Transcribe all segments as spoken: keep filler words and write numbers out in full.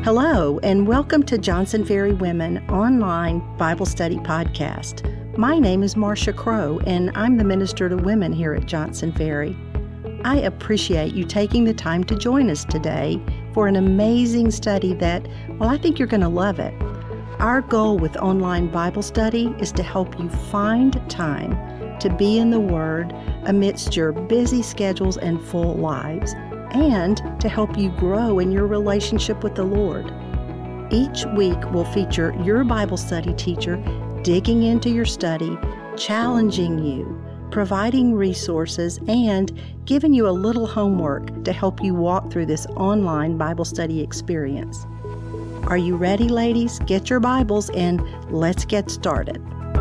Hello, and welcome to Johnson Ferry Women Online Bible Study Podcast. My name is Marcia Crow, and I'm the Minister to Women here at Johnson Ferry. I appreciate you taking the time to join us today for an amazing study that, well, I think you're going to love it. Our goal with online Bible study is to help you find time to be in the Word amidst your busy schedules and full lives, and to help you grow in your relationship with the Lord. Each week will feature your Bible study teacher digging into your study, challenging you, providing resources, and giving you a little homework to help you walk through this online Bible study experience. Are you ready, ladies? Get your Bibles and let's get started.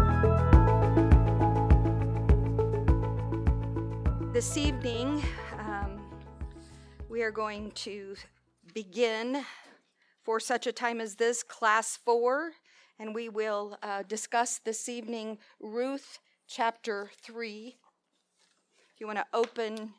This evening, we are going to begin, for such a time as this, Class four, and we will uh, discuss this evening Ruth chapter three. If you want to open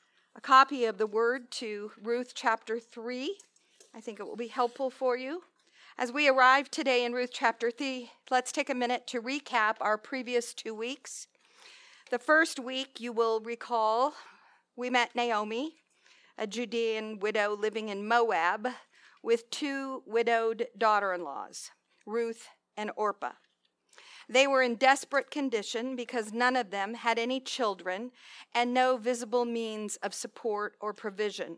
a copy of the Word to Ruth chapter three, I think it will be helpful for you. As we arrive today in Ruth chapter three, let's take a minute to recap our previous two weeks. The first week, you will recall, we met Naomi, a Judean widow living in Moab, with two widowed daughter-in-laws, Ruth and Orpah. They were in desperate condition because none of them had any children and no visible means of support or provision.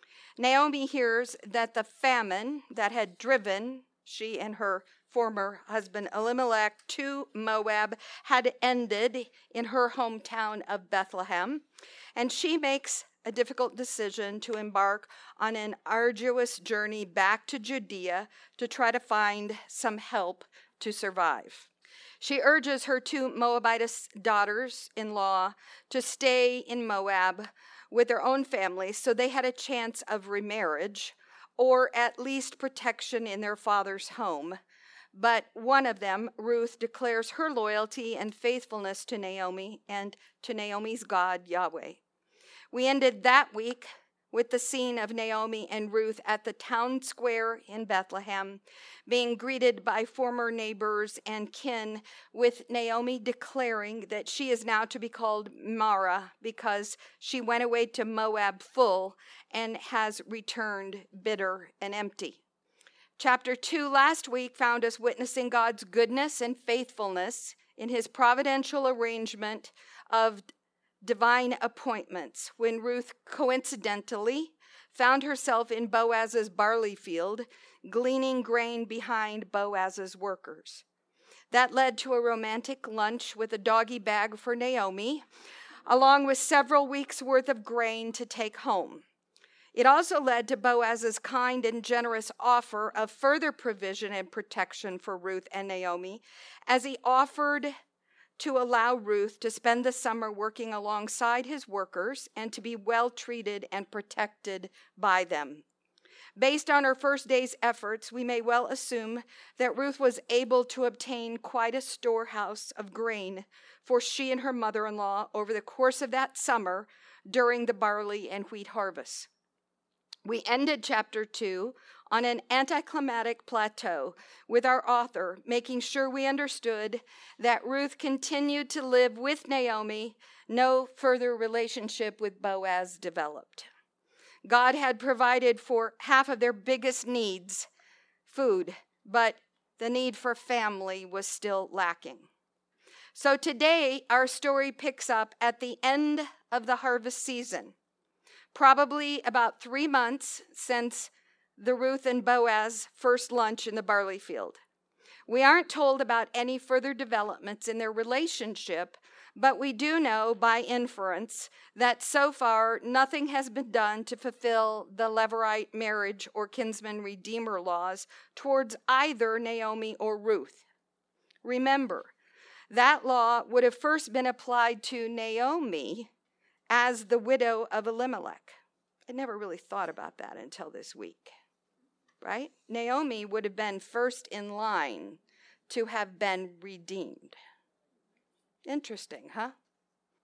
Naomi hears that the famine that had driven she and her former husband Elimelech to Moab had ended in her hometown of Bethlehem, and she makes a difficult decision to embark on an arduous journey back to Judea to try to find some help to survive. She urges her two Moabitess daughters-in-law to stay in Moab with their own families so they had a chance of remarriage or at least protection in their father's home. But one of them, Ruth, declares her loyalty and faithfulness to Naomi and to Naomi's God, Yahweh. We ended that week with the scene of Naomi and Ruth at the town square in Bethlehem, being greeted by former neighbors and kin, with Naomi declaring that she is now to be called Mara because she went away to Moab full and has returned bitter and empty. Chapter two last week found us witnessing God's goodness and faithfulness in his providential arrangement of divine appointments when Ruth coincidentally found herself in Boaz's barley field, gleaning grain behind Boaz's workers. That led to a romantic lunch with a doggy bag for Naomi, along with several weeks' worth of grain to take home. It also led to Boaz's kind and generous offer of further provision and protection for Ruth and Naomi, as he offered to allow Ruth to spend the summer working alongside his workers and to be well treated and protected by them. Based on her first day's efforts, we may well assume that Ruth was able to obtain quite a storehouse of grain for she and her mother-in-law over the course of that summer during the barley and wheat harvest. We ended chapter two on an anticlimactic plateau with our author making sure we understood that Ruth continued to live with Naomi. No further relationship with Boaz developed. God had provided for half of their biggest needs, food, but the need for family was still lacking. So today, our story picks up at the end of the harvest season, probably about three months since the Ruth and Boaz first lunch in the barley field. We aren't told about any further developments in their relationship, but we do know by inference that so far nothing has been done to fulfill the Levirate marriage or kinsman redeemer laws towards either Naomi or Ruth. Remember, that law would have first been applied to Naomi as the widow of Elimelech. I never really thought about that until this week. Right? Naomi would have been first in line to have been redeemed. Interesting, huh?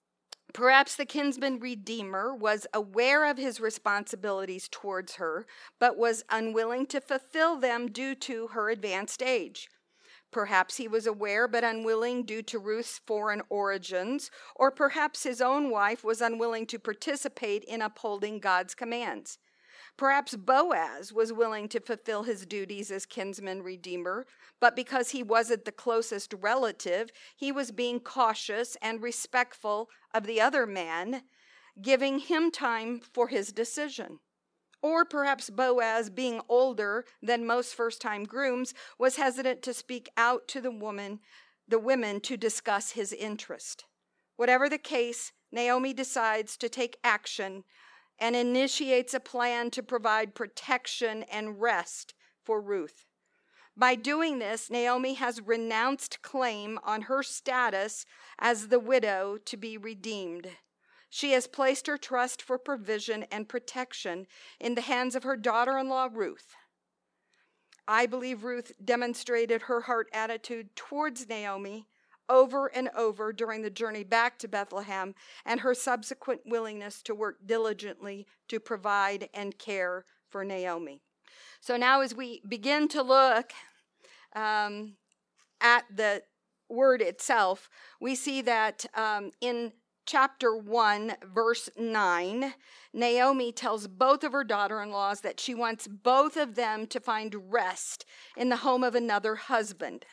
Perhaps the kinsman redeemer was aware of his responsibilities towards her, but was unwilling to fulfill them due to her advanced age. Perhaps he was aware but unwilling due to Ruth's foreign origins, or perhaps his own wife was unwilling to participate in upholding God's commands. Perhaps Boaz was willing to fulfill his duties as kinsman redeemer, but because he wasn't the closest relative, he was being cautious and respectful of the other man, giving him time for his decision. Or perhaps Boaz, being older than most first-time grooms, was hesitant to speak out to the woman, the women to discuss his interest. Whatever the case, Naomi decides to take action and initiates a plan to provide protection and rest for Ruth. By doing this, Naomi has renounced claim on her status as the widow to be redeemed. She has placed her trust for provision and protection in the hands of her daughter-in-law, Ruth. I believe Ruth demonstrated her heart attitude towards Naomi over and over during the journey back to Bethlehem, and her subsequent willingness to work diligently to provide and care for Naomi. So now as we begin to look um, at the word itself, we see that um, in chapter one, verse nine, Naomi tells both of her daughter-in-laws that she wants both of them to find rest in the home of another husband.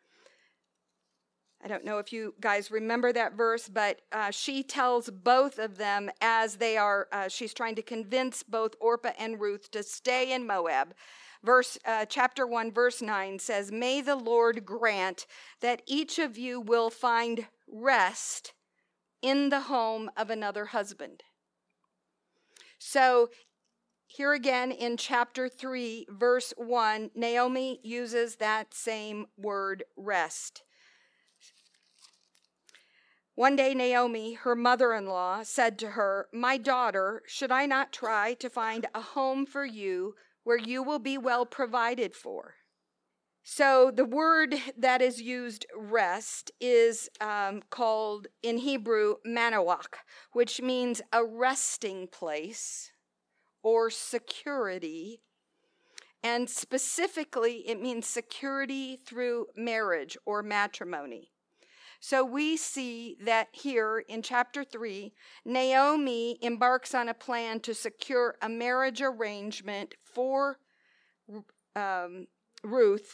I don't know if you guys remember that verse, but uh, she tells both of them as they are, uh, she's trying to convince both Orpah and Ruth to stay in Moab. Verse, uh, chapter one, verse nine says, "May the Lord grant that each of you will find rest in the home of another husband." So here again in chapter three, verse one, Naomi uses that same word, rest. One day Naomi, her mother-in-law, said to her, "My daughter, should I not try to find a home for you where you will be well provided for?" So the word that is used, rest, is um, called in Hebrew manawak, which means a resting place or security. And specifically, it means security through marriage or matrimony. So we see that here in chapter three, Naomi embarks on a plan to secure a marriage arrangement for um, Ruth.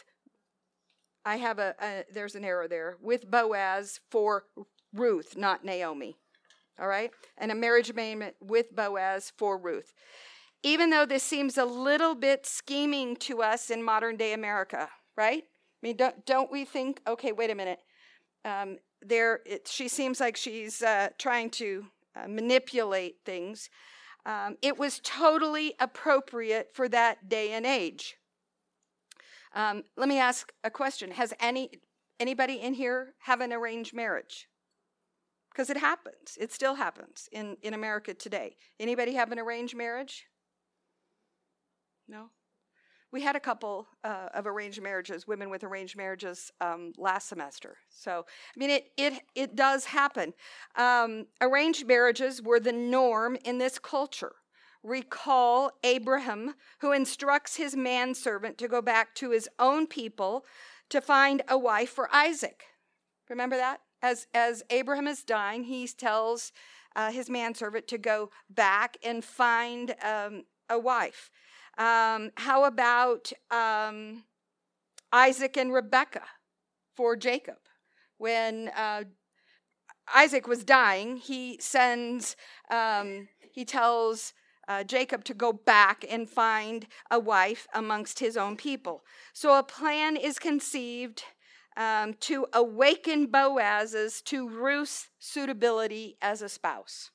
I have a, a, there's an error there, with Boaz for Ruth, not Naomi. All right? And a marriage arrangement with Boaz for Ruth. Even though this seems a little bit scheming to us in modern day America, right? I mean, don't, don't we think, okay, wait a minute. Um, there, it, she seems like she's uh, trying to uh, manipulate things. Um, it was totally appropriate for that day and age. Um, let me ask a question. Has any anybody in here have an arranged marriage? Because it happens. It still happens in, in America today. Anybody have an arranged marriage? No? We had a couple uh, of arranged marriages, women with arranged marriages, um, last semester. So, I mean, it it it does happen. Um, arranged marriages were the norm in this culture. Recall Abraham, who instructs his manservant to go back to his own people to find a wife for Isaac. Remember that? As, as Abraham is dying, he tells uh, his manservant to go back and find um, a wife. Um, how about um, Isaac and Rebekah for Jacob? When uh, Isaac was dying, he sends, um, he tells uh, Jacob to go back and find a wife amongst his own people. So a plan is conceived um, to awaken Boaz's to Ruth's suitability as a spouse.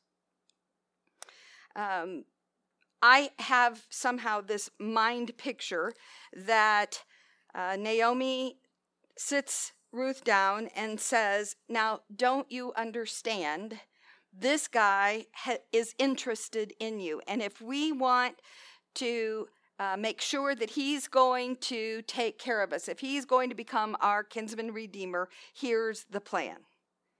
Um, I have somehow this mind picture that uh, Naomi sits Ruth down and says, "Now, don't you understand? This guy ha- is interested in you. And if we want to uh, make sure that he's going to take care of us, if he's going to become our kinsman redeemer, here's the plan."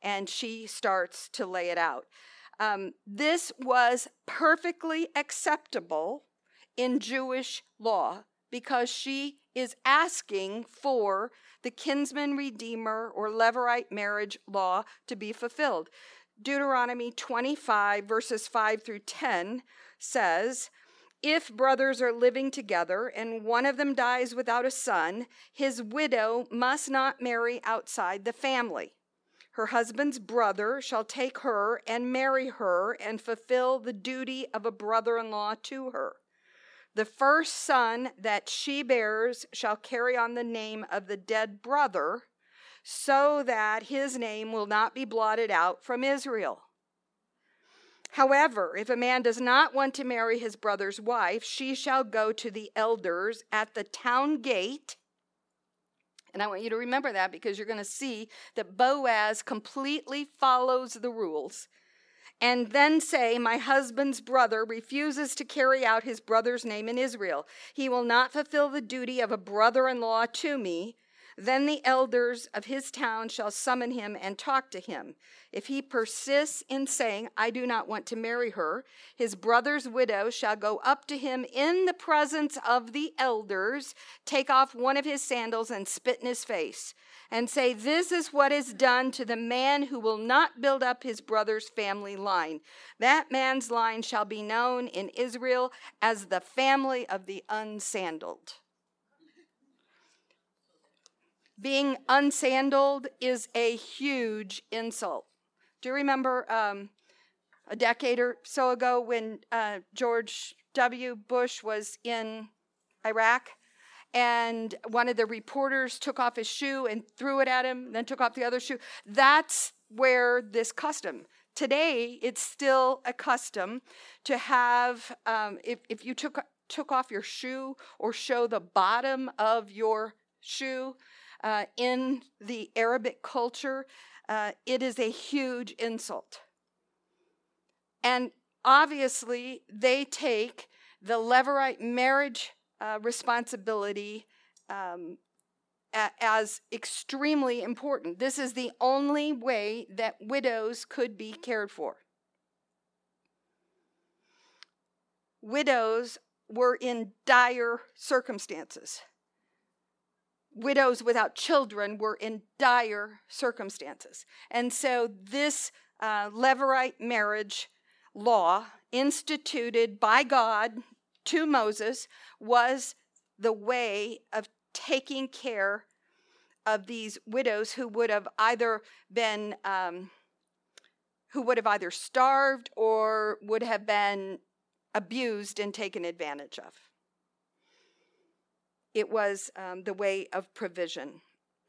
and she starts to lay it out. Um, this was perfectly acceptable in Jewish law because she is asking for the kinsman redeemer or Levirate marriage law to be fulfilled. Deuteronomy twenty-five, verses five through ten says, if brothers are living together and one of them dies without a son, his widow must not marry outside the family. Her husband's brother shall take her and marry her and fulfill the duty of a brother-in-law to her. The first son that she bears shall carry on the name of the dead brother, so that his name will not be blotted out from Israel. However, if a man does not want to marry his brother's wife, she shall go to the elders at the town gate. And I want you to remember that because you're going to see that Boaz completely follows the rules. And then say, my husband's brother refuses to carry out his brother's name in Israel. He will not fulfill the duty of a brother-in-law to me. Then the elders of his town shall summon him and talk to him. If he persists in saying, I do not want to marry her, his brother's widow shall go up to him in the presence of the elders, take off one of his sandals and spit in his face, and say, this is what is done to the man who will not build up his brother's family line. That man's line shall be known in Israel as the family of the unsandaled. Being unsandaled is a huge insult. Do you remember um, a decade or so ago when uh, George W. Bush was in Iraq and one of the reporters took off his shoe and threw it at him, then took off the other shoe? That's where this custom. Today, it's still a custom to have, um, if, if you took, took off your shoe or show the bottom of your shoe, Uh, in the Arabic culture, uh, it is a huge insult. And obviously, they take the Levirate marriage uh, responsibility um, a- as extremely important. This is the only way that widows could be cared for. Widows were in dire circumstances. Widows without children were in dire circumstances. And so this uh, Levirate marriage law instituted by God to Moses was the way of taking care of these widows who would have either been, um, who would have either starved or would have been abused and taken advantage of. It was um, the way of provision.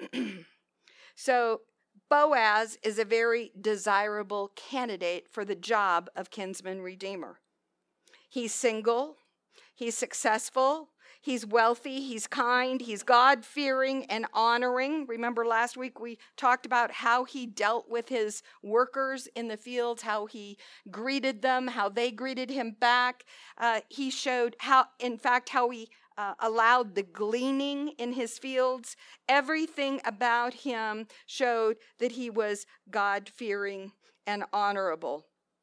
So Boaz is a very desirable candidate for the job of kinsman redeemer. He's single, he's successful, he's wealthy, he's kind, he's God-fearing and honoring. Remember last week we talked about how he dealt with his workers in the fields, how he greeted them, how they greeted him back. Uh, he showed how, in fact, how he Uh, allowed the gleaning in his fields. Everything about him showed that he was God-fearing and honorable.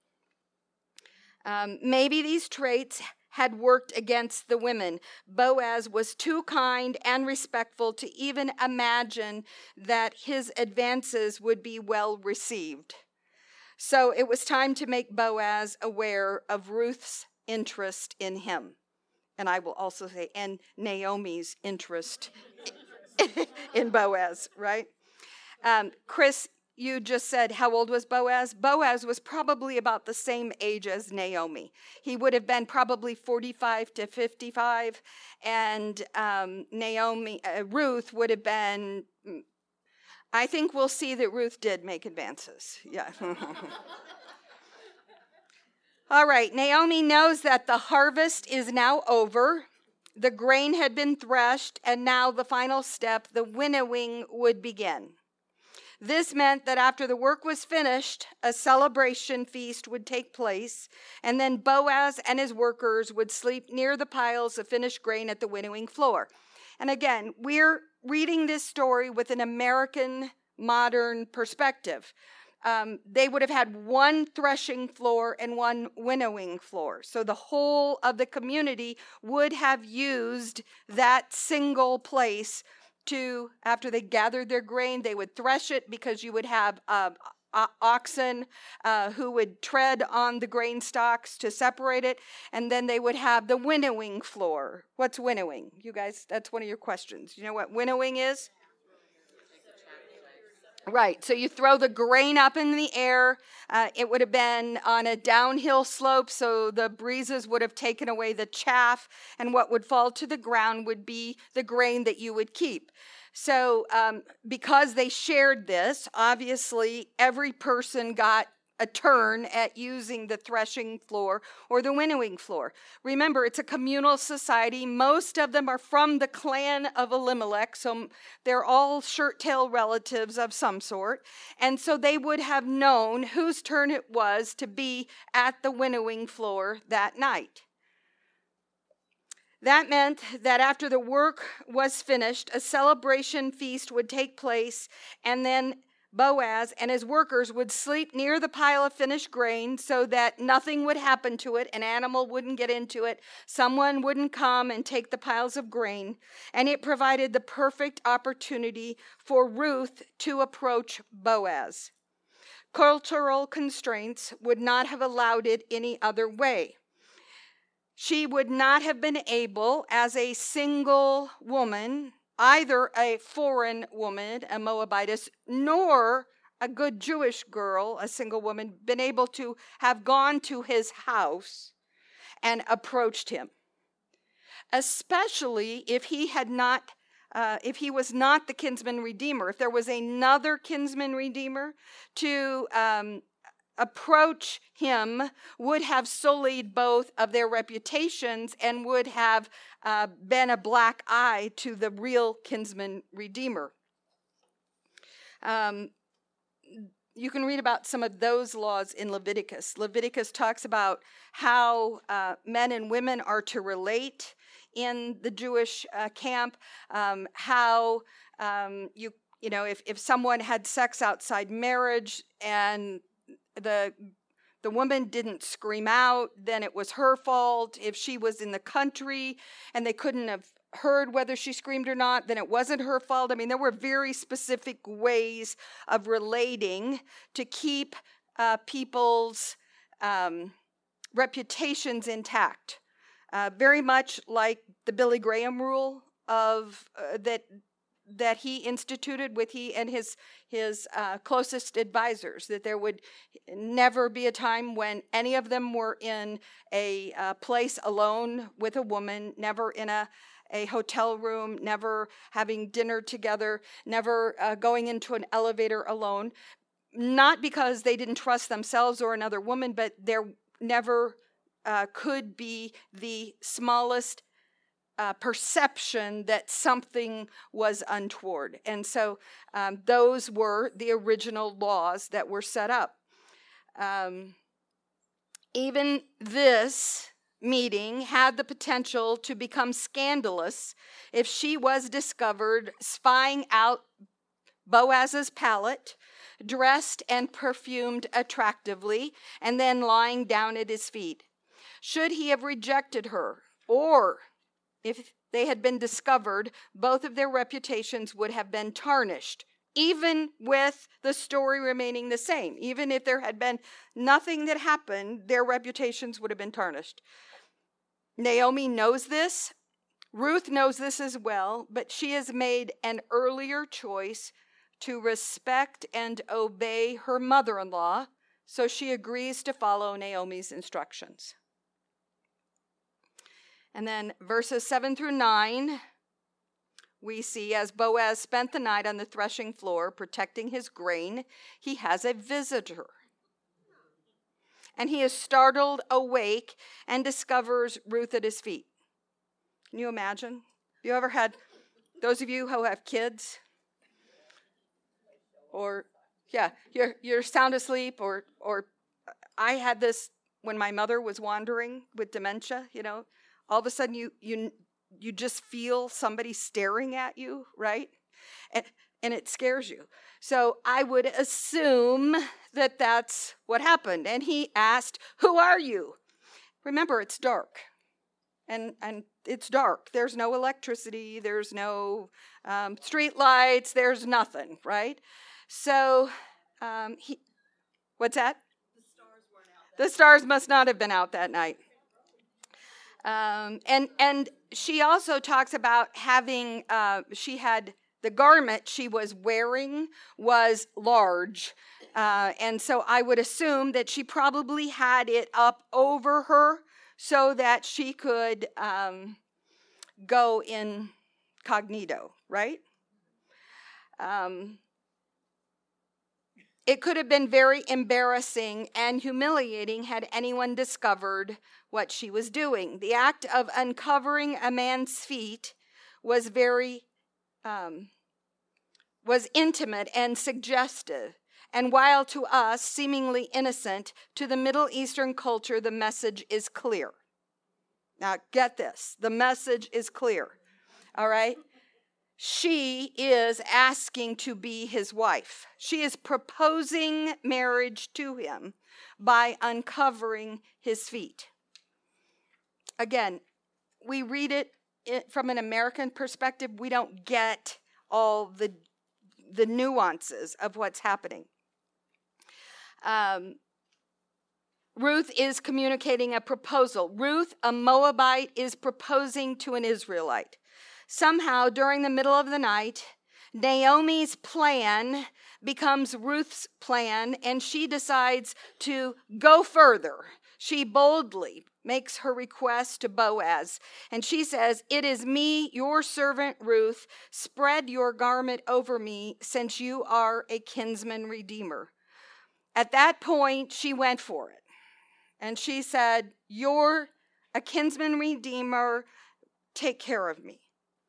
Um, maybe these traits had worked against the women. Boaz was too kind and respectful to even imagine that his advances would be well received. So it was time to make Boaz aware of Ruth's interest in him. And I will also say, and Naomi's interest in Boaz, right? Um, Chris, you just said, how old was Boaz? Boaz was probably about the same age as Naomi. He would have been probably forty-five to fifty-five, and um, Naomi, uh, Ruth would have been, I think we'll see that Ruth did make advances. Yeah. All right, Naomi knows that the harvest is now over. The grain had been threshed, and now the final step, the winnowing, would begin. This meant that after the work was finished, a celebration feast would take place, and then Boaz and his workers would sleep near the piles of finished grain at the winnowing floor. And again, we're reading this story with an American modern perspective. um, they would have had one threshing floor and one winnowing floor. So the whole of the community would have used that single place to, after they gathered their grain, they would thresh it, because you would have uh, oxen uh, who would tread on the grain stalks to separate it, and then they would have the winnowing floor. What's winnowing? You guys, that's one of your questions. You know what winnowing is? Right, so you throw the grain up in the air. Uh, it would have been on a downhill slope, so the breezes would have taken away the chaff, and what would fall to the ground would be the grain that you would keep. So um, because they shared this, obviously every person got a turn at using the threshing floor or the winnowing floor. Remember, it's a communal society. Most of them are from the clan of Elimelech, so they're all shirt-tail relatives of some sort. And so they would have known whose turn it was to be at the winnowing floor that night. That meant that after the work was finished, a celebration feast would take place, and then Boaz and his workers would sleep near the pile of finished grain so that nothing would happen to it. An animal wouldn't get into it. Someone wouldn't come and take the piles of grain. And it provided the perfect opportunity for Ruth to approach Boaz. Cultural constraints would not have allowed it any other way. She would not have been able, as a single woman, either a foreign woman, a Moabitess, nor a good Jewish girl, a single woman, been able to have gone to his house and approached him. Especially if he had not, uh, if he was not the kinsman redeemer. If there was another kinsman redeemer to um, approach him, would have sullied both of their reputations and would have uh, been a black eye to the real kinsman redeemer. Um, you can read about some of those laws in Leviticus. Leviticus talks about how uh, men and women are to relate in the Jewish uh, camp, um, how um, you you know if, if someone had sex outside marriage and the the woman didn't scream out, then it was her fault. If she was in the country and they couldn't have heard whether she screamed or not, then it wasn't her fault. I mean, there were very specific ways of relating to keep uh, people's um, reputations intact. Uh, very much like the Billy Graham rule of uh, that that he instituted with he and his his uh, closest advisors, that there would never be a time when any of them were in a uh, place alone with a woman, never in a, a hotel room, never having dinner together, never uh, going into an elevator alone, not because they didn't trust themselves or another woman, but there never uh, could be the smallest Uh, perception that something was untoward. And so um, those were the original laws that were set up. Um, even this meeting had the potential to become scandalous if she was discovered spying out Boaz's palate, dressed and perfumed attractively, and then lying down at his feet. Should he have rejected her, or if they had been discovered, both of their reputations would have been tarnished, even with the story remaining the same. Even if there had been nothing that happened, their reputations would have been tarnished. Naomi knows this. Ruth knows this as well, but she has made an earlier choice to respect and obey her mother-in-law, so she agrees to follow Naomi's instructions. And then verses seven through nine, we see as Boaz spent the night on the threshing floor protecting his grain, he has a visitor. And he is startled awake and discovers Ruth at his feet. Can you imagine? Have you ever had, those of you who have kids, or, yeah, you're, you're sound asleep, or, or I had this when my mother was wandering with dementia, you know, all of a sudden you you you just feel somebody staring at you, right? And and it scares you. So I would assume that that's what happened. And he asked, "Who are you?" Remember, it's dark. And and it's dark. There's no electricity. There's no um, street lights. There's nothing, right? So um, he, what's that? The stars weren't out. The stars must not have been out that night. Um, and and she also talks about having, uh, she had, the garment she was wearing was large. Uh, and so I would assume that she probably had it up over her so that she could um, go incognito, right? Um, it could have been very embarrassing and humiliating had anyone discovered what she was doing. The act of uncovering a man's feet was very, um, was intimate and suggestive. And while to us, seemingly innocent, to the Middle Eastern culture, the message is clear. Now, get this. The message is clear. All right? She is asking to be his wife. She is proposing marriage to him by uncovering his feet. Again, we read it from an American perspective. We don't get all the, the nuances of what's happening. Um, Ruth is communicating a proposal. Ruth, a Moabite, is proposing to an Israelite. Somehow, during the middle of the night, Naomi's plan becomes Ruth's plan, and she decides to go further. She boldly makes her request to Boaz, and she says, "It is me, your servant Ruth. Spread your garment over me, since you are a kinsman redeemer." At that point, she went for it. And she said, "You're a kinsman redeemer. Take care of me."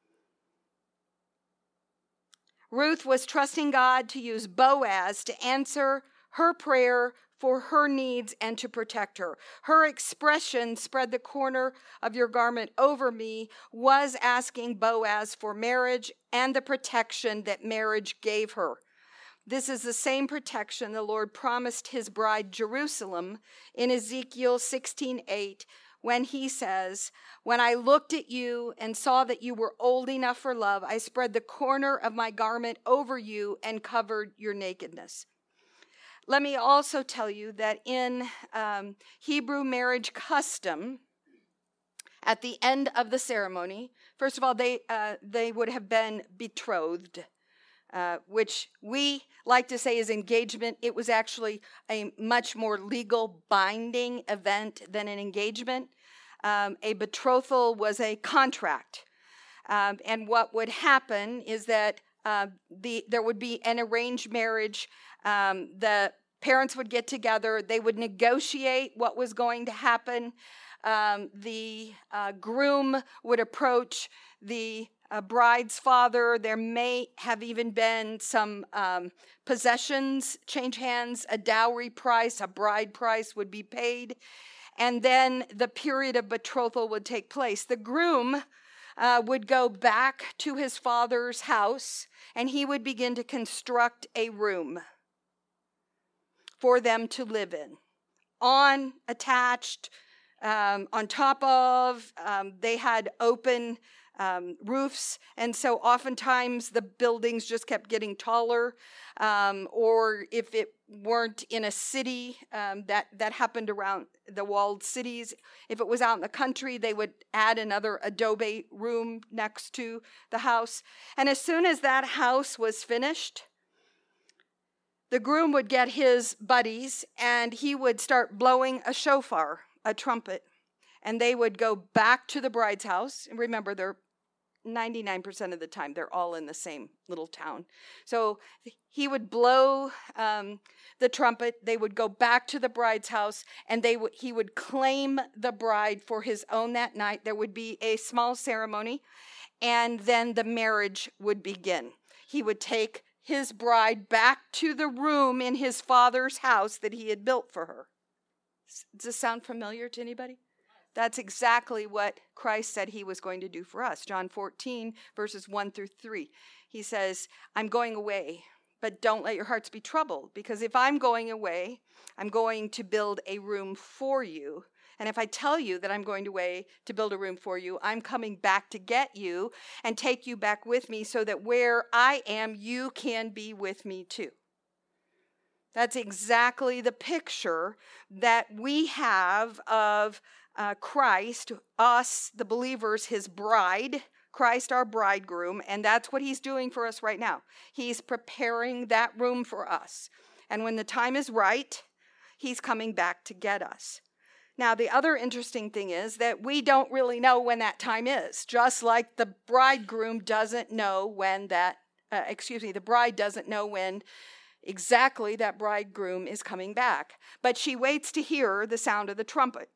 Ruth was trusting God to use Boaz to answer her prayer for her needs and to protect her. Her expression, "spread the corner of your garment over me," was asking Boaz for marriage and the protection that marriage gave her. This is the same protection the Lord promised his bride Jerusalem in Ezekiel sixteen eight, when he says, "When I looked at you and saw that you were old enough for love, I spread the corner of my garment over you and covered your nakedness." Let me also tell you that in um, Hebrew marriage custom, at the end of the ceremony, first of all, they uh, they would have been betrothed. Uh, which we like to say is engagement. It was actually a much more legal binding event than an engagement. Um, a betrothal was a contract. Um, and what would happen is that uh, the there would be an arranged marriage. Um, the parents would get together. They would negotiate what was going to happen. Um, the uh, groom would approach the a bride's father. There may have even been some um, possessions change hands, a dowry price, a bride price would be paid, and then the period of betrothal would take place. The groom uh, would go back to his father's house, and he would begin to construct a room for them to live in. On, attached, um, on top of, um, they had open Um, roofs, and so oftentimes the buildings just kept getting taller, um, or if it weren't in a city, um, that, that happened around the walled cities. If it was out in the country, they would add another adobe room next to the house. And as soon as that house was finished, the groom would get his buddies, and he would start blowing a shofar, a trumpet, and they would go back to the bride's house. And remember, they're ninety-nine percent of the time, they're all in the same little town. So he would blow um, the trumpet. They would go back to the bride's house, and they w- he would claim the bride for his own that night. There would be a small ceremony, and then the marriage would begin. He would take his bride back to the room in his father's house that he had built for her. Does this sound familiar to anybody? That's exactly what Christ said he was going to do for us. John fourteen, verses one through three. He says, I'm going away, but don't let your hearts be troubled, because if I'm going away, I'm going to build a room for you. And if I tell you that I'm going away to build a room for you, I'm coming back to get you and take you back with me so that where I am, you can be with me too. That's exactly the picture that we have of uh, Christ, us, the believers, his bride, Christ, our bridegroom, and that's what he's doing for us right now. He's preparing that room for us. And when the time is right, he's coming back to get us. Now, the other interesting thing is that we don't really know when that time is, just like the bridegroom doesn't know when that, uh, excuse me, the bride doesn't know when exactly that bridegroom is coming back. But she waits to hear the sound of the trumpet,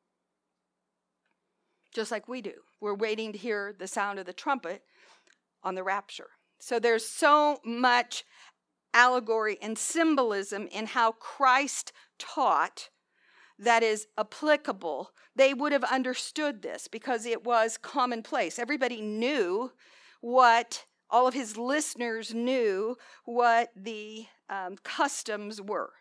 just like we do. We're waiting to hear the sound of the trumpet on the rapture. So there's so much allegory and symbolism in how Christ taught that is applicable. They would have understood this because it was commonplace. Everybody knew what, all of his listeners knew what the um, customs were.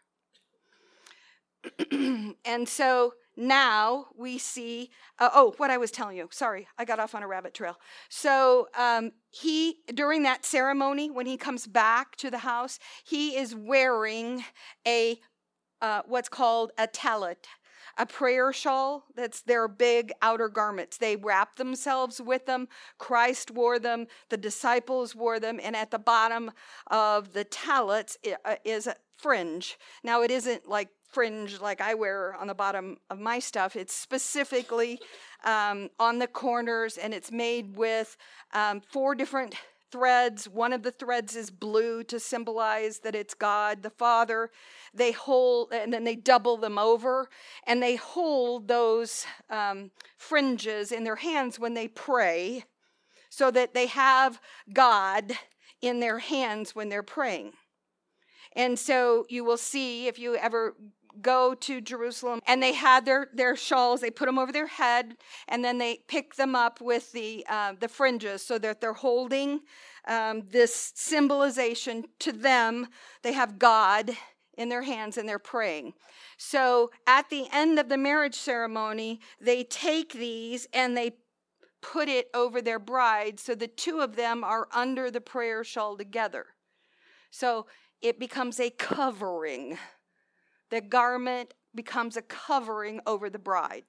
And so now we see, uh, oh, what I was telling you. Sorry, I got off on a rabbit trail. So um, he, during that ceremony, when he comes back to the house, he is wearing a uh, what's called a talit, a prayer shawl. That's their big outer garments. They wrap themselves with them. Christ wore them. The disciples wore them. And at the bottom of the talits is a fringe. Now, it isn't like fringe like I wear on the bottom of my stuff. It's specifically um, on the corners, and it's made with um, four different threads. One of the threads is blue to symbolize that it's God the Father. They hold, and then they double them over, and they hold those um, fringes in their hands when they pray, so that they have God in their hands when they're praying. And so you will see, if you ever go to Jerusalem, and they had their, their shawls, they put them over their head, and then they pick them up with the uh, the fringes so that they're holding um, this symbolization to them. They have God in their hands and they're praying. So at the end of the marriage ceremony, they take these and they put it over their bride, so the two of them are under the prayer shawl together. So it becomes a covering. The garment becomes a covering over the bride.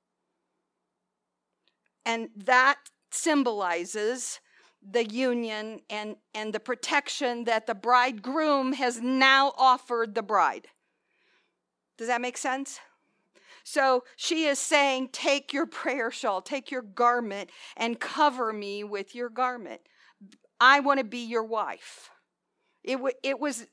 And that symbolizes the union and, and the protection that the bridegroom has now offered the bride. Does that make sense? So she is saying, take your prayer shawl, take your garment, and cover me with your garment. I want to be your wife. It, w- it was...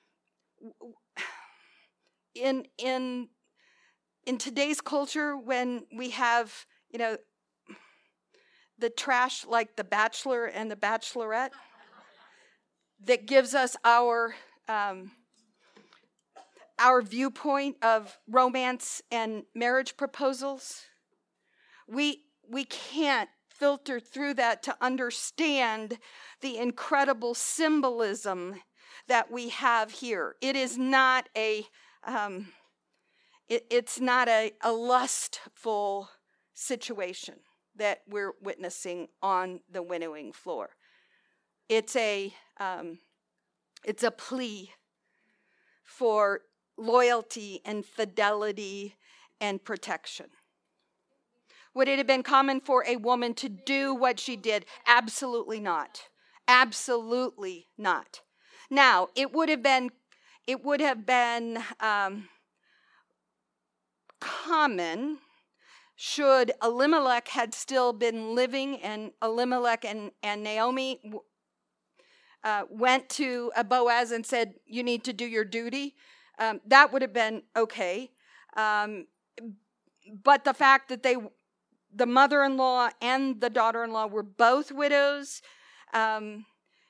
In in in today's culture, when we have, you know, the trash like The Bachelor and The Bachelorette, that gives us our um, our viewpoint of romance and marriage proposals, we we can't filter through that to understand the incredible symbolism that we have here. It is not a Um, it, it's not a, a lustful situation that we're witnessing on the winnowing floor. It's a um, it's a plea for loyalty and fidelity and protection. Would it have been common for a woman to do what she did? Absolutely not. Absolutely not. Now, it would have been It would have been um, common should Elimelech had still been living, and Elimelech and, and Naomi uh, went to Boaz and said, you need to do your duty. Um, that would have been okay. Um, but the fact that they, the mother-in-law and the daughter-in-law were both widows, um,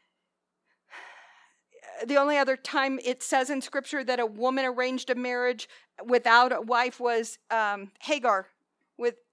the only other time it says in Scripture that a woman arranged a marriage without a wife was um, Hagar with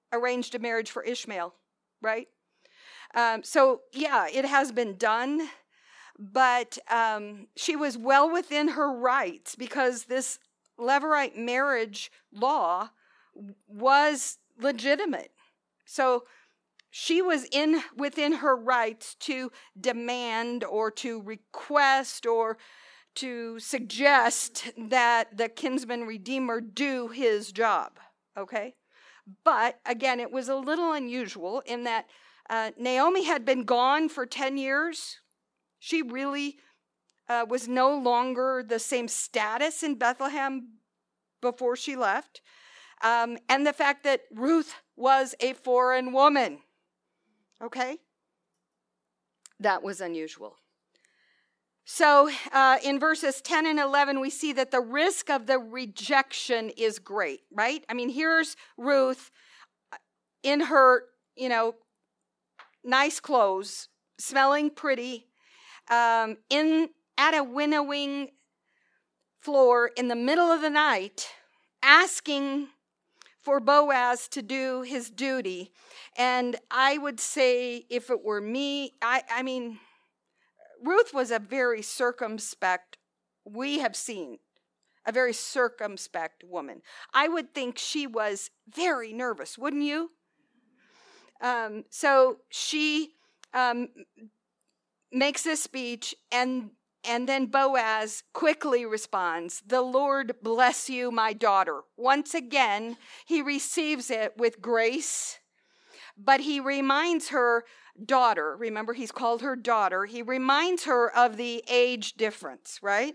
arranged a marriage for Ishmael, right? Um, so, yeah, it has been done, but um, she was well within her rights because this Levirate marriage law was legitimate. So she was in within her rights to demand or to request or to suggest that the kinsman redeemer do his job, okay? But again, it was a little unusual in that uh, Naomi had been gone for ten years. She really uh, was no longer the same status in Bethlehem before she left. Um, and the fact that Ruth was a foreign woman, okay? That was unusual. So uh, in verses ten and eleven, we see that the risk of the rejection is great, right? I mean, here's Ruth in her, you know, nice clothes, smelling pretty, um, in at a winnowing floor in the middle of the night, asking for Boaz to do his duty. And I would say, if it were me, I, I mean, Ruth was a very circumspect, we have seen, a very circumspect woman. I would think she was very nervous, wouldn't you? Um, so she um, makes this speech, and and then Boaz quickly responds, "The Lord bless you, my daughter." Once again, he receives it with grace, but he reminds her, daughter, remember he's called her daughter, he reminds her of the age difference, right?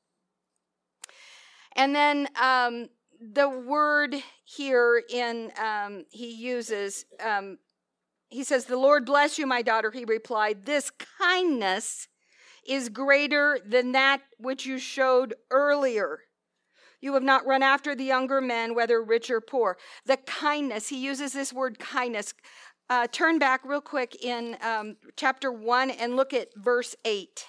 And then um, the word here in, um, he uses, um, he says, "The Lord bless you, my daughter," he replied. "This kindness is greater than that which you showed earlier. You have not run after the younger men, whether rich or poor." The kindness, he uses this word kindness. Uh, turn back real quick in um, chapter one and look at verse eight.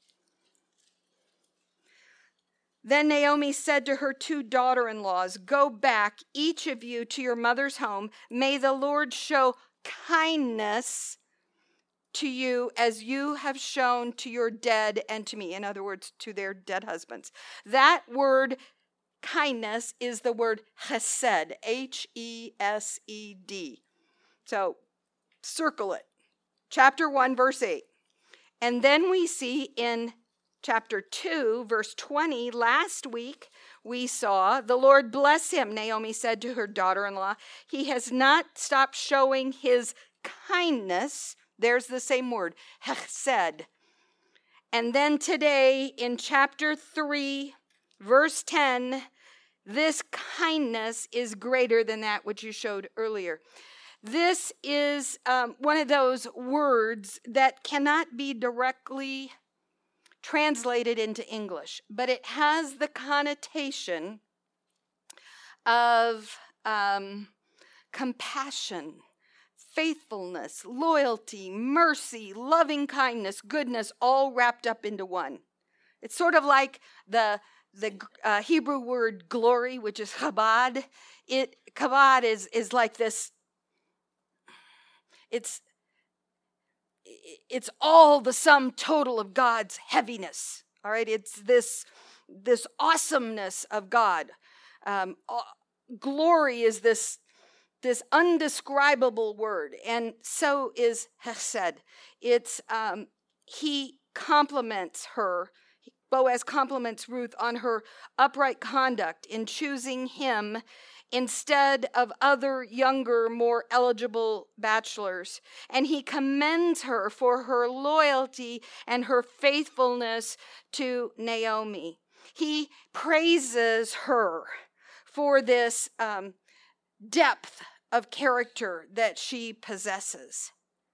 "Then Naomi said to her two daughter-in-laws, 'Go back, each of you, to your mother's home. May the Lord show kindness to you as you have shown to your dead and to me.'" In other words, to their dead husbands. That word kindness is the word chesed, H E S E D. So circle it. Chapter one, verse eight. And then we see in chapter two, verse twenty, last week we saw, "The Lord bless him," Naomi said to her daughter-in-law. "He has not stopped showing his kindness." There's the same word, chesed. And then today in chapter three, verse ten, "This kindness is greater than that which you showed earlier." This is um, one of those words that cannot be directly translated into English, but it has the connotation of um, compassion, faithfulness, loyalty, mercy, loving kindness, goodness, all wrapped up into one. It's sort of like the the uh, Hebrew word glory, which is chabad. It chabad is is like this. It's it's all the sum total of God's heaviness. All right, it's this this awesomeness of God. Um, glory is this. This undescribable word, and so is chesed. It's um, he compliments her. Boaz compliments Ruth on her upright conduct in choosing him instead of other younger, more eligible bachelors, and he commends her for her loyalty and her faithfulness to Naomi. He praises her for this um, depth of character that she possesses.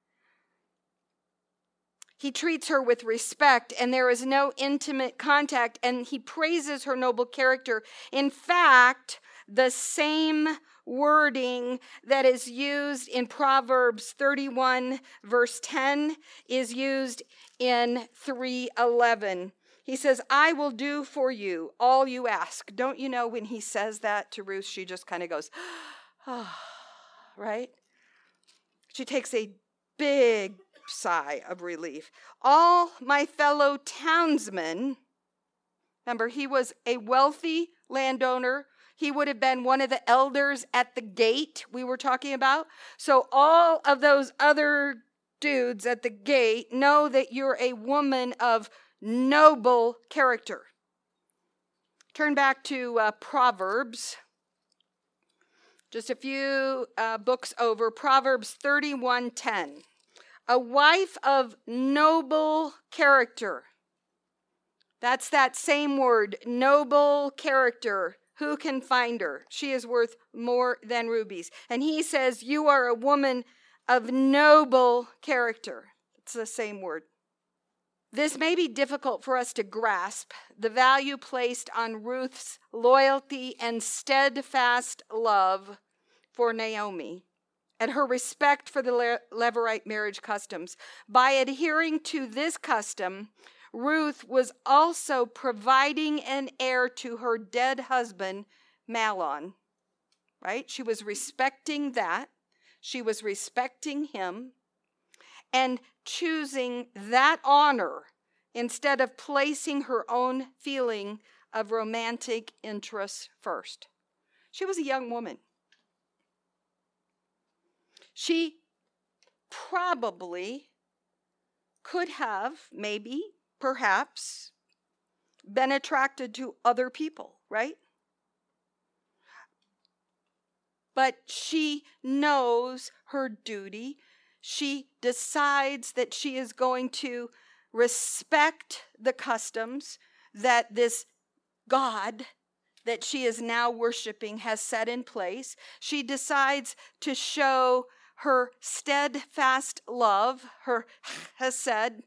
He treats her with respect, and there is no intimate contact, and he praises her noble character. In fact, the same wording that is used in Proverbs thirty-one, verse ten, is used in three eleven. He says, "I will do for you all you ask." Don't you know when he says that to Ruth, she just kind of goes, "Oh," right? She takes a big sigh of relief. All my fellow townsmen, remember, he was a wealthy landowner. He would have been one of the elders at the gate we were talking about. So all of those other dudes at the gate know that you're a woman of noble character. Turn back to uh, Proverbs. Just a few uh, books over. Proverbs thirty-one ten. A wife of noble character. That's that same word, noble character. Who can find her? She is worth more than rubies. And he says, you are a woman of noble character. It's the same word. This may be difficult for us to grasp, the value placed on Ruth's loyalty and steadfast love for Naomi and her respect for the Le- Levirate marriage customs. By adhering to this custom, Ruth was also providing an heir to her dead husband, Mahlon, right? She was respecting that. She was respecting him and choosing that honor instead of placing her own feeling of romantic interest first. She was a young woman. She probably could have, maybe, perhaps, been attracted to other people, right? But she knows her duty. She decides that she is going to respect the customs that this God that she is now worshiping has set in place. She decides to show her steadfast love, her hesed,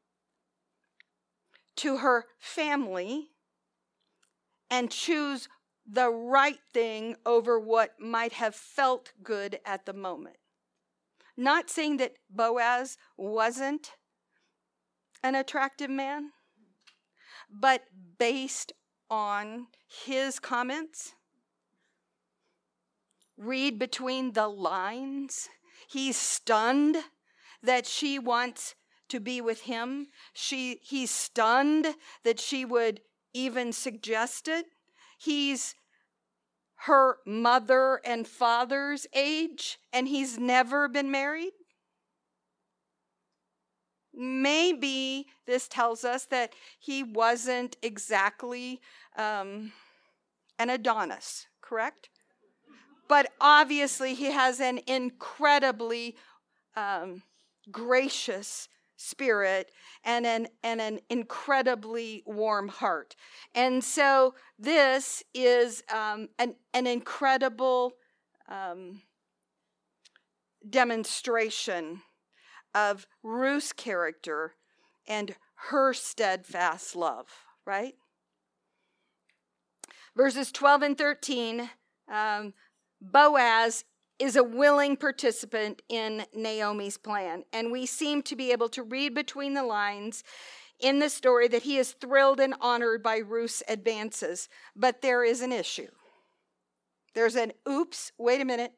to her family and choose the right thing over what might have felt good at the moment. Not saying that Boaz wasn't an attractive man, but based on his comments, read between the lines, he's stunned that she wants to be with him. She, he's stunned that she would even suggest it. He's her mother and father's age, and he's never been married. Maybe this tells us that he wasn't exactly um, an Adonis, correct? But obviously he has an incredibly um, gracious spirit and an, and an incredibly warm heart. And so this is um, an, an incredible um, demonstration of Ruth's character and her steadfast love, right? Verses twelve and thirteen, um, Boaz is a willing participant in Naomi's plan. And we seem to be able to read between the lines in the story that he is thrilled and honored by Ruth's advances. But there is an issue. There's an oops, wait a minute.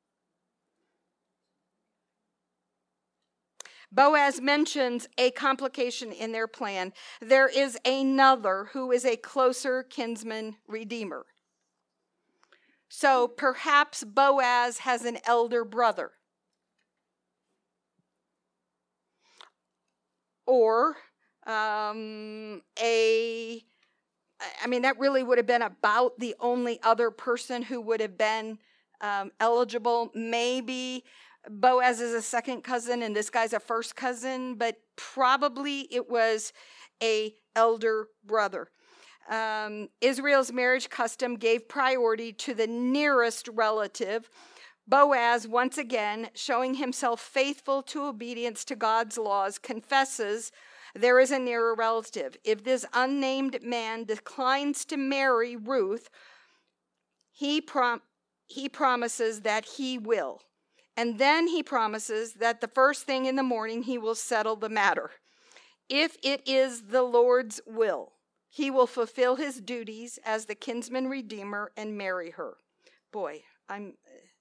Boaz mentions a complication in their plan. There is another who is a closer kinsman redeemer. So perhaps Boaz has an elder brother. Or um, a, I mean, that really would have been about the only other person who would have been um, eligible. Maybe Boaz is a second cousin and this guy's a first cousin, but probably it was a elder brother. Um, Israel's marriage custom gave priority to the nearest relative. Boaz, once again, showing himself faithful to obedience to God's laws, confesses there is a nearer relative. If this unnamed man declines to marry Ruth, he, prom- he promises that he will. And then he promises that the first thing in the morning he will settle the matter. If it is the Lord's will, he will fulfill his duties as the kinsman redeemer and marry her. Boy, I'm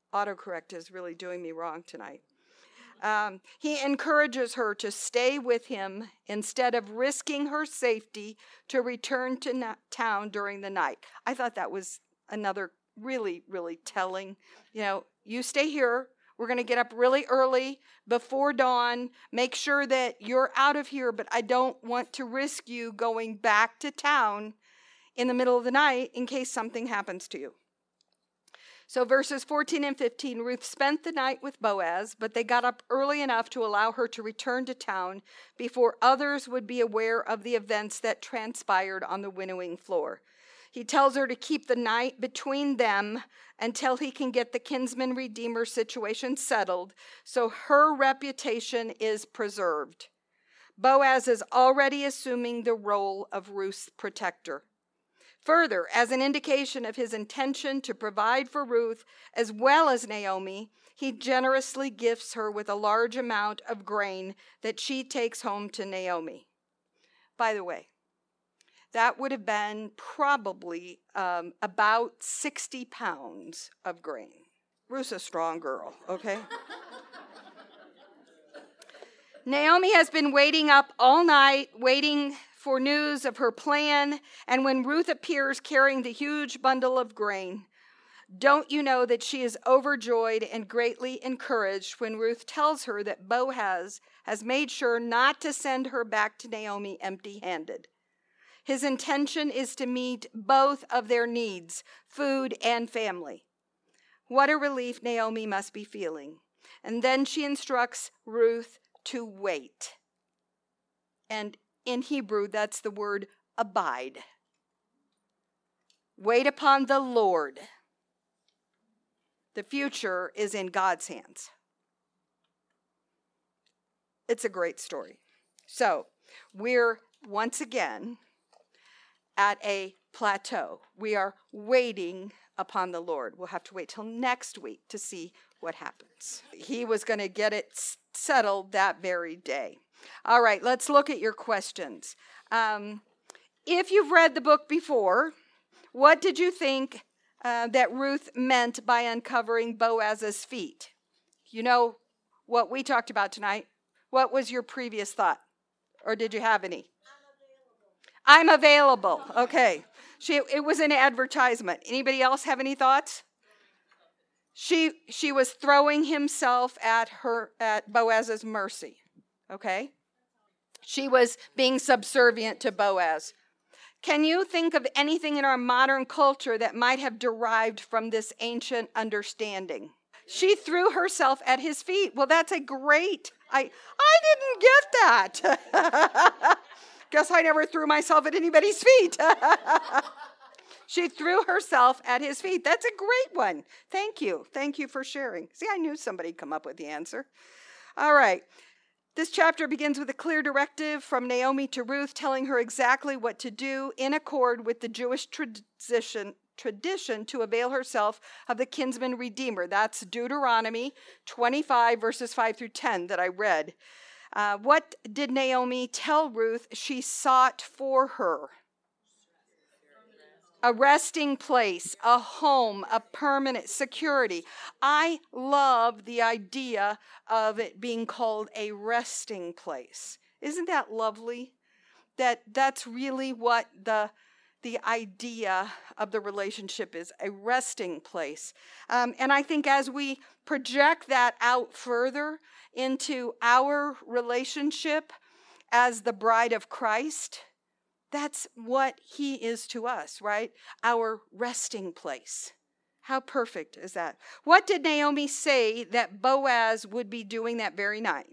autocorrect is really doing me wrong tonight. Um, he encourages her to stay with him instead of risking her safety to return to na- town during the night. I thought that was another really, really telling. You know, you stay here. We're going to get up really early before dawn. Make sure that you're out of here, but I don't want to risk you going back to town in the middle of the night in case something happens to you. So verses fourteen and fifteen, Ruth spent the night with Boaz, but they got up early enough to allow her to return to town before others would be aware of the events that transpired on the winnowing floor. He tells her to keep the night between them until he can get the kinsman redeemer situation settled, so her reputation is preserved. Boaz is already assuming the role of Ruth's protector. Further, as an indication of his intention to provide for Ruth as well as Naomi, he generously gifts her with a large amount of grain that she takes home to Naomi. By the way, that would have been probably um, about sixty pounds of grain. Ruth's a strong girl, okay? Naomi has been waiting up all night, waiting for news of her plan, and when Ruth appears carrying the huge bundle of grain, don't you know that she is overjoyed and greatly encouraged when Ruth tells her that Boaz has made sure not to send her back to Naomi empty-handed. His intention is to meet both of their needs, food and family. What a relief Naomi must be feeling. And then she instructs Ruth to wait. And in Hebrew, that's the word abide. Wait upon the Lord. The future is in God's hands. It's a great story. So, we're once again at a plateau. We are waiting upon the Lord. We'll have to wait till next week to see what happens. He was going to get it settled that very day. All right, let's look at your questions. Um, if you've read the book before, what did you think uh, that Ruth meant by uncovering Boaz's feet? You know what we talked about tonight. What was your previous thought? Or did you have any? I'm available. I'm available. Okay. She, it was an advertisement. Anybody else have any thoughts? She she was throwing himself at her at Boaz's mercy. Okay? She was being subservient to Boaz. Can you think of anything in our modern culture that might have derived from this ancient understanding? She threw herself at his feet. Well, that's a great, I I didn't get that. Guess I never threw myself at anybody's feet. She threw herself at his feet. That's a great one. Thank you. Thank you for sharing. See, I knew somebody'd come up with the answer. All right. This chapter begins with a clear directive from Naomi to Ruth, telling her exactly what to do in accord with the Jewish tradition, tradition to avail herself of the kinsman redeemer. That's Deuteronomy twenty-five, verses five through ten that I read. Uh, what did Naomi tell Ruth she sought for her? A resting place, a home, a permanent security. I love the idea of it being called a resting place. Isn't that lovely? That that's really what the the idea of the relationship is, a resting place. Um, and I think as we project that out further into our relationship as the bride of Christ, that's what he is to us, right? Our resting place. How perfect is that? What did Naomi say that Boaz would be doing that very night?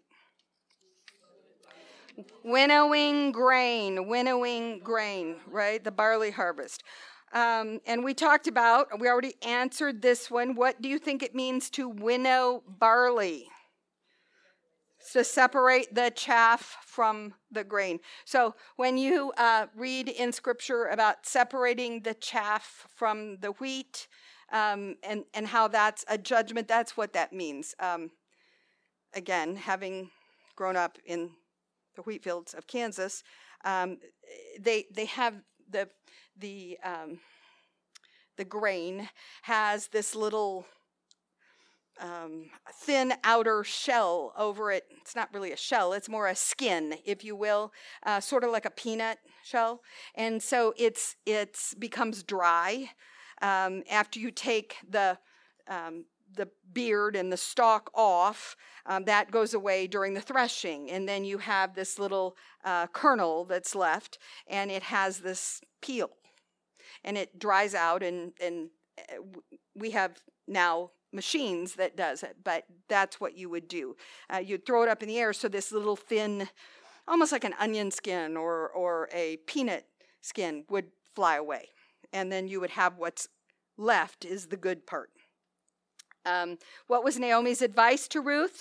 Winnowing grain, winnowing grain, right? The barley harvest. Um, and we talked about, we already answered this one. What do you think it means to winnow barley? To separate the chaff from the grain. So when you uh, read in Scripture about separating the chaff from the wheat, um, and, and how that's a judgment, that's what that means. Um, again, having grown up in the wheat fields of Kansas, um, they they have the the um, the grain has this little um, thin outer shell over it. It's not really a shell, it's more a skin, if you will, uh, sort of like a peanut shell. And so it's it's becomes dry um, after you take the um, the beard and the stalk off. Um, that goes away during the threshing, and then you have this little uh, kernel that's left, and it has this peel, and it dries out, and and we have now machines that does it, but that's what you would do. Uh, you'd throw it up in the air so this little thin, almost like an onion skin or or a peanut skin would fly away, and then you would have what's left is the good part. Um, what was Naomi's advice to Ruth?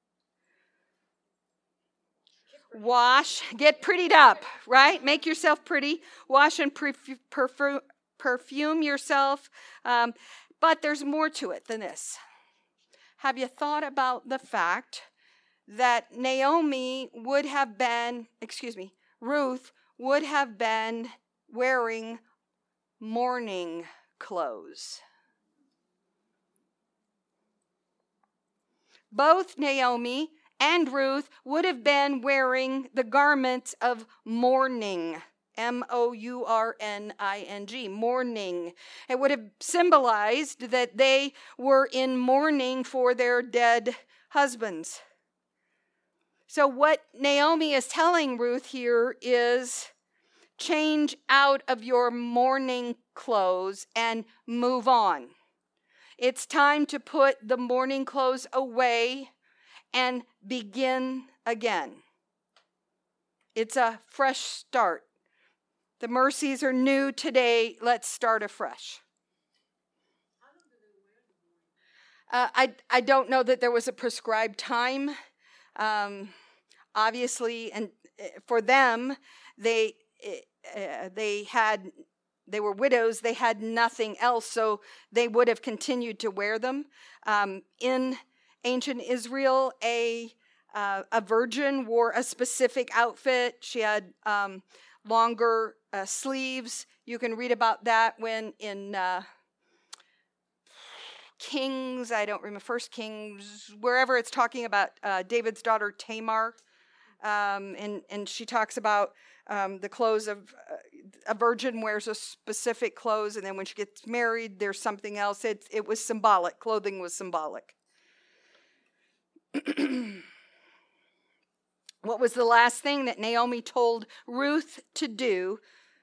Wash, get prettied up, right? Make yourself pretty. Wash and perf- perf- perfume yourself. Um, but there's more to it than this. Have you thought about the fact that Naomi would have been, excuse me, Ruth would have been wearing mourning clothes? Both Naomi and Ruth would have been wearing the garments of mourning, M O U R N I N G, mourning. It would have symbolized that they were in mourning for their dead husbands. So what Naomi is telling Ruth here is change out of your mourning clothes and move on. It's time to put the mourning clothes away and begin again. It's a fresh start. The mercies are new today. Let's start afresh. Uh, I, I don't know that there was a prescribed time. Um, obviously, and for them, they uh, they had they were widows. They had nothing else, so they would have continued to wear them. Um, in ancient Israel, a uh, a virgin wore a specific outfit. She had um, longer uh, sleeves. You can read about that when in uh, Kings, I don't remember, First Kings, wherever it's talking about uh, David's daughter Tamar, um, and and she talks about um, the clothes of uh, a virgin wears a specific clothes, and then when she gets married, there's something else. It it was symbolic. Clothing was symbolic. What was the last thing that Naomi told Ruth to do?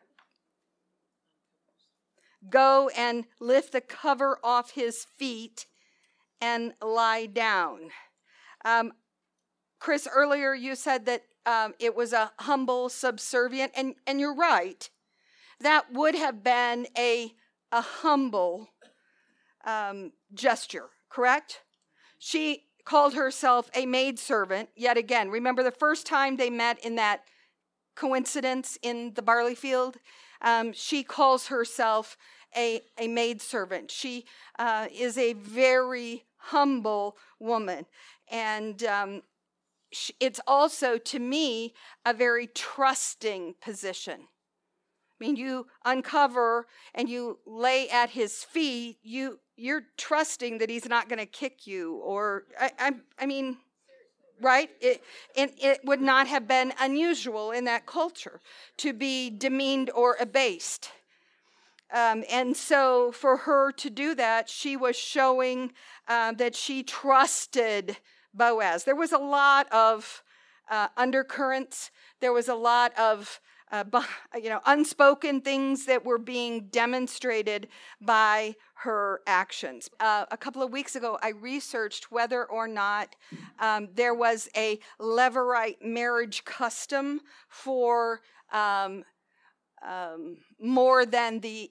Go and lift the cover off his feet and lie down. Um, Chris, earlier you said that um, it was a humble, subservient, and, and you're right. That would have been a, a humble um, gesture, correct? She called herself a maidservant, yet again. Remember the first time they met in that coincidence in the barley field? Um, she calls herself a, a maidservant. She uh, is a very humble woman. And um, she, it's also, to me, a very trusting position. I mean, you uncover and you lay at his feet, you, you're trusting that he's not going to kick you. Or, I, I, I mean... Right? It, it, it would not have been unusual in that culture to be demeaned or abased. Um, and so for her to do that, she was showing uh, that she trusted Boaz. There was a lot of uh, undercurrents. There was a lot of uh, you know, unspoken things that were being demonstrated by her actions. Uh, a couple of weeks ago, I researched whether or not um, there was a Levirate marriage custom for um, um, more than the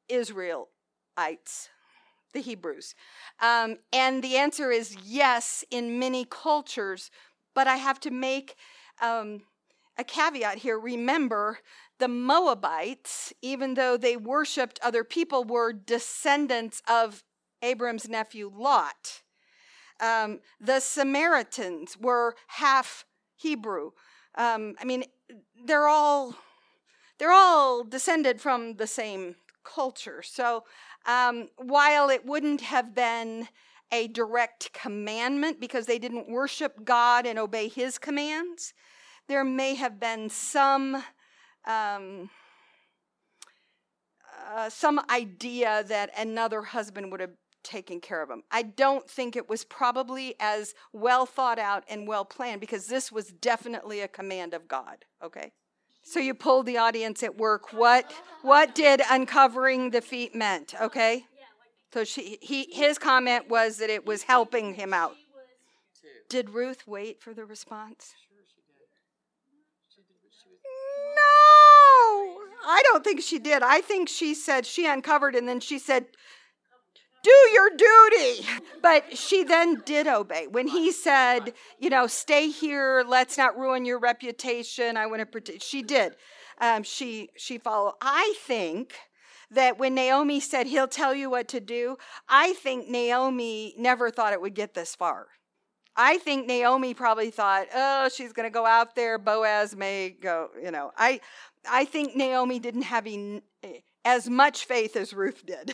Israelites, the Hebrews. Um, and the answer is yes, in many cultures, but I have to make um, a caveat here. Remember, the Moabites, even though they worshipped other people, were descendants of Abram's nephew Lot. Um, the Samaritans were half Hebrew. Um, I mean, they're all they're all descended from the same culture. So um, while it wouldn't have been a direct commandment because they didn't worship God and obey his commands. There may have been some um, uh, some idea that another husband would have taken care of him. I don't think it was probably as well thought out and well planned because this was definitely a command of God, okay? So you pulled the audience at work. What what did uncovering the feet meant, okay? So she he his comment was that it was helping him out. Did Ruth wait for the response? No, I don't think she did. I think she said, she uncovered and then she said, do your duty. But she then did obey. When he said, you know, stay here, let's not ruin your reputation, I want to protect, she did. Um, she, she followed. I think that when Naomi said, he'll tell you what to do, I think Naomi never thought it would get this far. I think Naomi probably thought, oh, she's going to go out there, Boaz may go, you know. I I think Naomi didn't have en- as much faith as Ruth did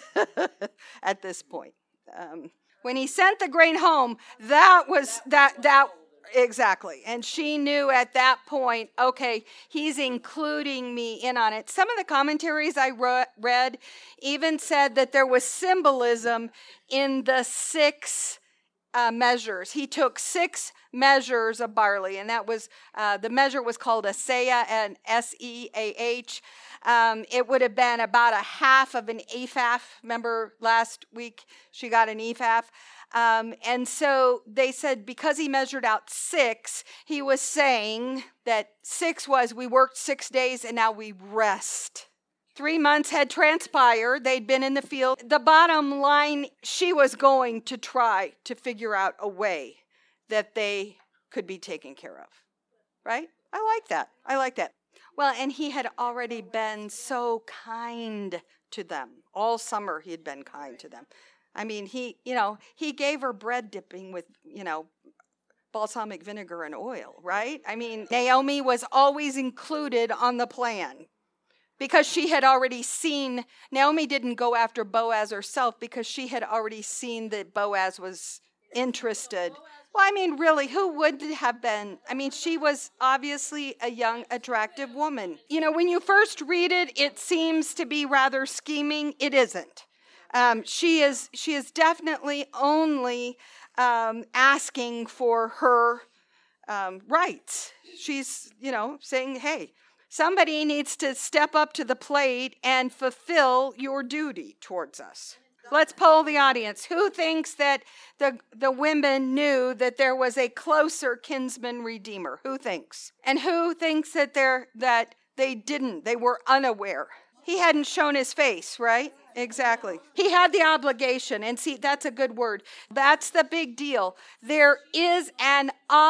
at this point. Um, when he sent the grain home, that was, that, that, exactly. And she knew at that point, okay, he's including me in on it. Some of the commentaries I re- read even said that there was symbolism in the six Uh, measures. He took six measures of barley, and that was, uh, the measure was called a seah, and S E A H. Um, it would have been about a half of an ephah. Remember last week she got an ephah? Um, and so they said because he measured out six, he was saying that six was we worked six days and now we rest. Three months had transpired. They'd been in the field. The bottom line, she was going to try to figure out a way that they could be taken care of. Right? I like that. I like that. Well, and he had already been so kind to them. All summer he had been kind to them. I mean, he, you know, he gave her bread dipping with, you know, balsamic vinegar and oil, right? I mean, Naomi was always included on the plan. Because she had already seen, Naomi didn't go after Boaz herself because she had already seen that Boaz was interested. Well, I mean, really, who would have been? I mean, she was obviously a young, attractive woman. You know, when you first read it, it seems to be rather scheming. It isn't. Um, she is, she is definitely only um, asking for her um, rights. She's, you know, saying, hey, somebody needs to step up to the plate and fulfill your duty towards us. Let's poll the audience. Who thinks that the, the women knew that there was a closer kinsman redeemer? Who thinks? And who thinks that they're, that they didn't? They were unaware. He hadn't shown his face, right? Exactly. He had the obligation. And see, that's a good word. That's the big deal. There is an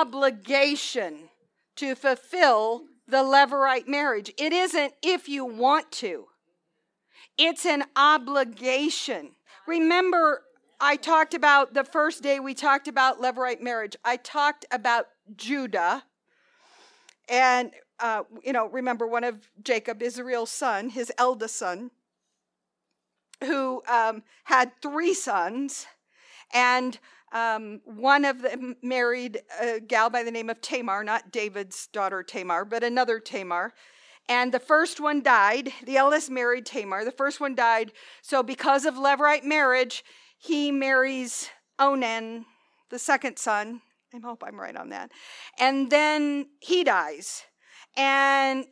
obligation to fulfill the Levirate marriage. It isn't if you want to. It's an obligation. Remember, I talked about the first day we talked about Levirate marriage. I talked about Judah. And, uh, you know, remember one of Jacob, Israel's son, his eldest son, who um, had three sons. And Um, one of them married a gal by the name of Tamar, not David's daughter Tamar, but another Tamar. And the first one died. The eldest married Tamar. The first one died. So because of Levirate marriage, he marries Onan, the second son. I hope I'm right on that. And then he dies. And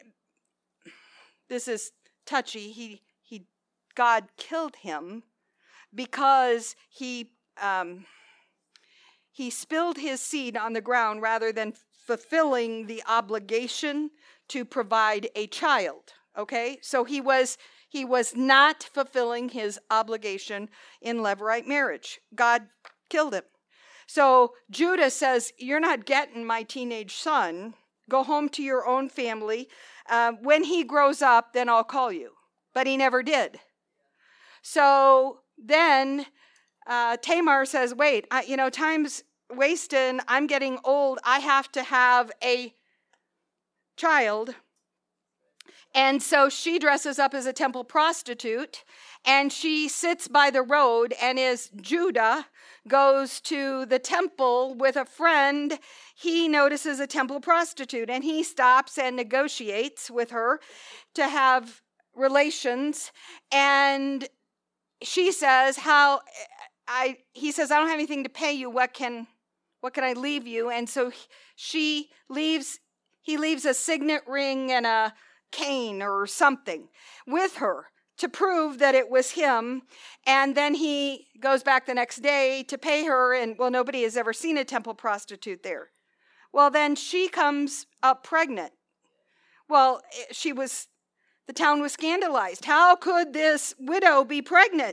this is touchy. He, he, God killed him because he... Um, He spilled his seed on the ground rather than fulfilling the obligation to provide a child. Okay? So he was he was not fulfilling his obligation in Levirate marriage. God killed him. So Judah says, you're not getting my teenage son. Go home to your own family. Uh, when he grows up, then I'll call you. But he never did. So then uh, Tamar says, wait, I, you know, time's wasting. I'm getting old. I have to have a child. And so she dresses up as a temple prostitute, and she sits by the road, and as Judah goes to the temple with a friend, he notices a temple prostitute, and he stops and negotiates with her to have relations. And she says, "How?" I. He says, "I don't have anything to pay you. What can, what can I leave you?" And so she leaves. He leaves a signet ring and a cane or something with her to prove that it was him. And then he goes back the next day to pay her, and well, nobody has ever seen a temple prostitute there. Well, then she comes up pregnant. Well, she was, the town was scandalized. How could this widow be pregnant?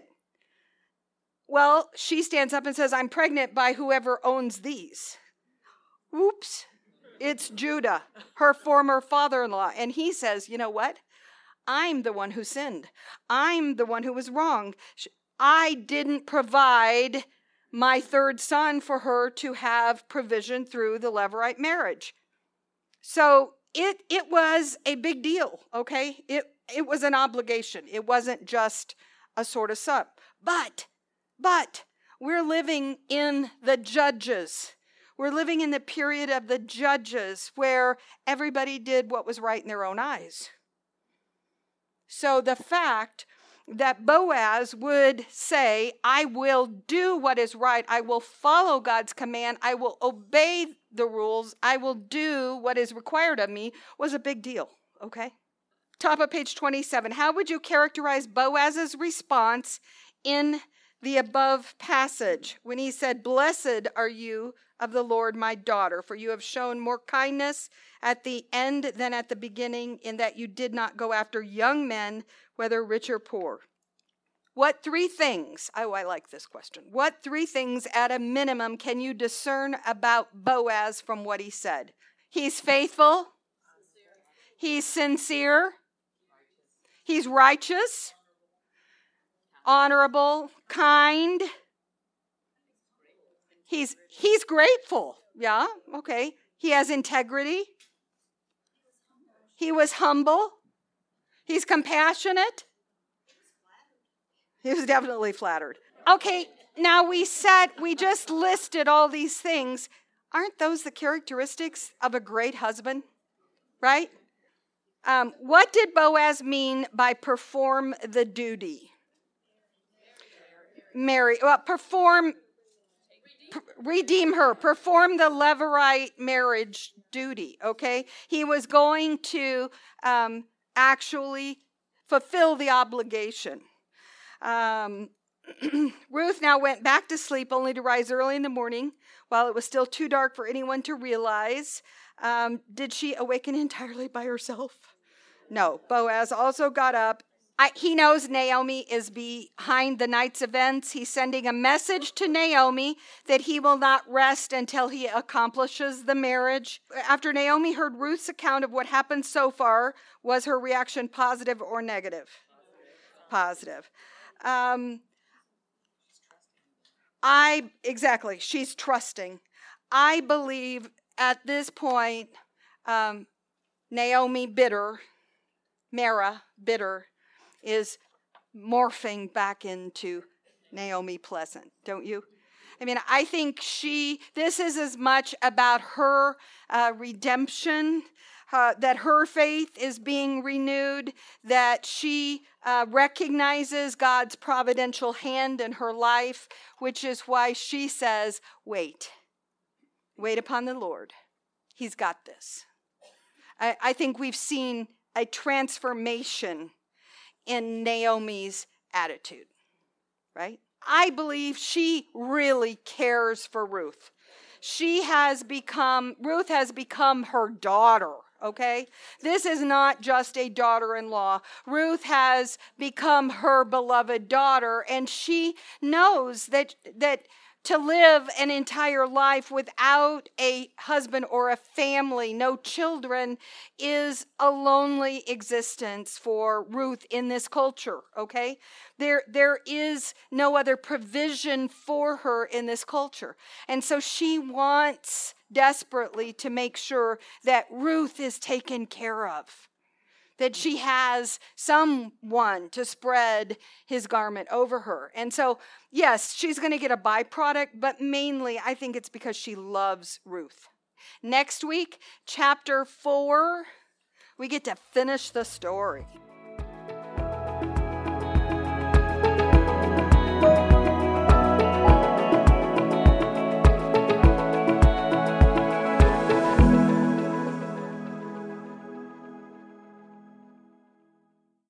Well, she stands up and says, "I'm pregnant by whoever owns these." Oops, it's Judah, her former father-in-law. And he says, "You know what? I'm the one who sinned. I'm the one who was wrong. I didn't provide my third son for her to have provision through the Levirate marriage." So it it was a big deal, okay? It it was an obligation. It wasn't just a sort of sup. But, but we're living in the Judges. We're living in the period of the Judges where everybody did what was right in their own eyes. So the fact that Boaz would say, "I will do what is right. I will follow God's command. I will obey the rules. I will do what is required of me," was a big deal, okay? Top of page twenty-seven. How would you characterize Boaz's response in the above passage when he said, "Blessed are you of the Lord, my daughter, for you have shown more kindness at the end than at the beginning, in that you did not go after young men, whether rich or poor"? What three things, oh, I like this question. What three things at a minimum can you discern about Boaz from what he said? He's faithful. He's sincere. He's righteous, honorable, kind. He's he's grateful. Yeah, okay. He has integrity. He was humble. He's compassionate. He was definitely flattered. Okay, now we said, we just listed all these things. Aren't those the characteristics of a great husband? Right? Um, what did Boaz mean by perform the duty? Marry, well, perform, p- redeem her, perform the Levirate marriage duty, okay? He was going to um, actually fulfill the obligation. Um, Ruth now went back to sleep only to rise early in the morning while it was still too dark for anyone to realize. Um, did she awaken entirely by herself? No. Boaz also got up. I, he knows Naomi is behind the night's events. He's sending a message to Naomi that he will not rest until he accomplishes the marriage. After Naomi heard Ruth's account of what happened so far, was her reaction positive or negative? Positive. Um, I, exactly, she's trusting. I believe at this point, um, Naomi bitter, Mara bitter, is morphing back into Naomi pleasant, don't you? I mean, I think she, this is as much about her uh, redemption, uh, that her faith is being renewed, that she uh, recognizes God's providential hand in her life, which is why she says, wait, wait upon the Lord. He's got this. I, I think we've seen a transformation in Naomi's attitude, right? I believe she really cares for Ruth. She has become, Ruth has become her daughter, okay? This is not just a daughter-in-law. Ruth has become her beloved daughter, and she knows that that to live an entire life without a husband or a family, no children, is a lonely existence for Ruth in this culture, okay? There, there is no other provision for her in this culture. And so she wants desperately to make sure that Ruth is taken care of, that she has someone to spread his garment over her. And so, yes, she's going to get a byproduct, but mainly I think it's because she loves Ruth. Next week, chapter four, we get to finish the story.